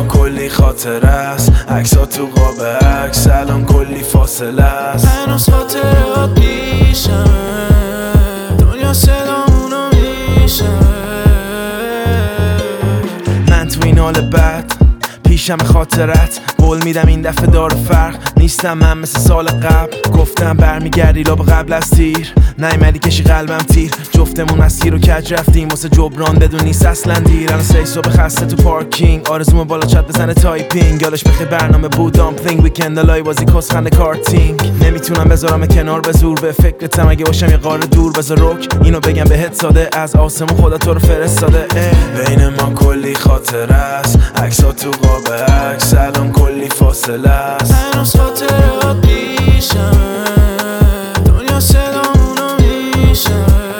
ما کلی خاطره است، عکس‌ها تو قاب عکس الان کلی فاصله است. هنوز خاطرات پیشمه، دنیا صدامونو میشنوه. من تو این حال بد پیشم خاطرت قول میدم این دفعه داره فرق نیستم من مثل سال قبل. گفتم برمیگردی لاب قبل از تیر، نیومدی کشی قلبم تیر. جفتمون مسیر رو کج رفتیم واسه جبران بدون نیست اصلا دیر. الان 3 صبح خسته تو پارکینگ، آرزومو بالا چت بزنه تایپینگ. یادش بخیر برنامه بود دامپلینگ، ویکند لای بازی کسخنده کارتینگ. نمیتونم بذارم کنار به زور، به فکرتم اگه باشم یه قاره دور. بذار رک اینو بگم بهت ساده، از آسمون خدا تو رو فرستاده. بین ما کلی خاطره است، عکس‌ها تو قاب عکس الان کلی فاصله است. هنوز خاطرات پیشمه، دنیا صدامونو میشنوه.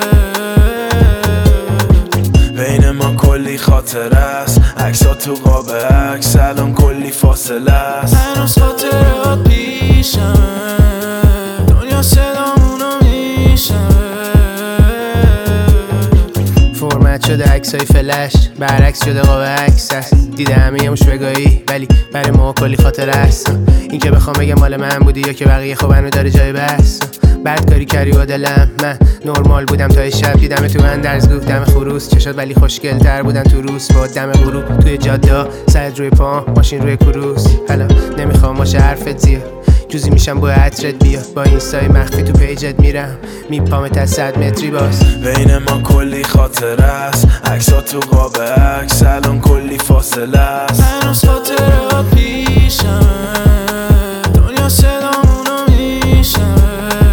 بین ما کلی خاطره است، عکس‌ها تو قاب عکس الان کلی فاصله است. هنوز خاطرات پیشمه، دنیا صدامونو میشنوه. فرمت شده عکسای فلش، برعکس شده قاب عکس است. دیده همه مش بگاهی ولی برای ما کلی خاطره است. این که بخوام بگم مال من بودی یا که بقیه خب هنو داره جای بس. بعد کاری کردی با دلم، من نرمال بودم تا شب دیدم تو اندرزگاه دم خروس. چشات ولی خوشگل تر بودن تو روز با دم غروب توی جاده، سرت روی پا ماشین روی کروس. حالا نمیخوام باشه حرفت زیاد، جوزی میشم با عطرت بیاد. با اینستای مخفی تو پیجت میرم میپامت از 100 متری باز. بین ما کلی خاطره است، عکس‌ها تو قاب عکس الان کلی فاصله است. هنوز خاطرات پیشمه، دنیا صدامونو میشنوه.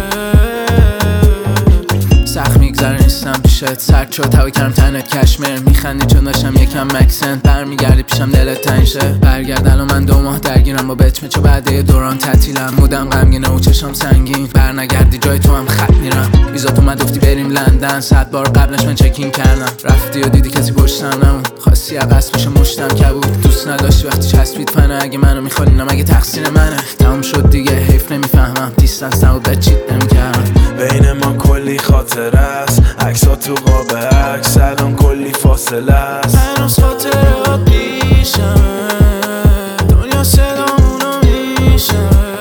سخت میگذره نیستم پیشت، سرد شد هوا کردم تنت کشمیر. میخندی چون داشتم یکم مکسنت، برمیگردی پیشم دلت تنگ شه. برگرد الان من 2 ماه درگیرم با بچمه، چه بعد یه دوران تعطیلم. مودم غمگینه و چشام سنگین، برنگردی جای تو هم خط میرم. ویزات اومد گفتی بریم لندن، 100 بار قبلش من چکین کردم. رفتی و دیدی کسی پشتم نمون، خواستی عقص بشه مشتم کبود. دوست نداشتی وقتی چسبید فنه، اگه منو میخوانی نم اگه تقصیر منه. تموم شد دیگه حیف نمیفهمم، دیستنس نبود بچیت نمیکردم. بین ما کلی خاطره است، عکس‌ها تو قاب عکس الان کلی فاصله است. هنوز خاطرات پیشمه، دنیا صدامونو میشنوه.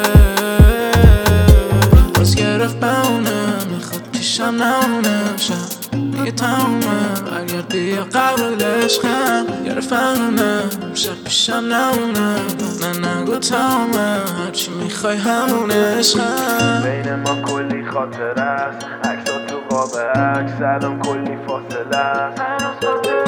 باز گرفت بمونه، میخواد پیشم نمونه. شب میگه تمومه، برگردی یا قبل عشقم. گرفت بمونه، شب پیشم نمونه. نه نگو تمومه، هرچی میخوای همونه عشقم. بین ما کلی خاطره است، عکس‌ها تو قاب عکس الان کلی فاصله است.